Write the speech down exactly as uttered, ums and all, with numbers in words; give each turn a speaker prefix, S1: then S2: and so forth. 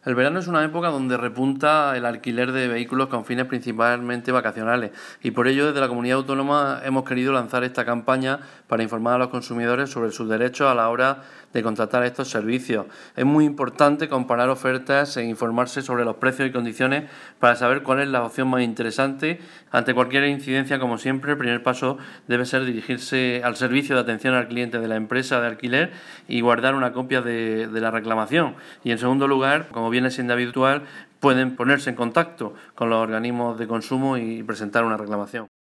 S1: El verano es una época donde repunta el alquiler de vehículos con fines principalmente vacacionales y por ello desde la Comunidad Autónoma hemos querido lanzar esta campaña para informar a los consumidores sobre sus derechos a la hora de contratar estos servicios. Es muy importante comparar ofertas e informarse sobre los precios y condiciones para saber cuál es la opción más interesante. Ante cualquier incidencia, como siempre, el primer paso debe ser dirigirse al servicio de atención al cliente de la empresa de alquiler y guardar una copia de, de la reclamación. Y en segundo lugar, como viene siendo habitual, pueden ponerse en contacto con los organismos de consumo y presentar una reclamación.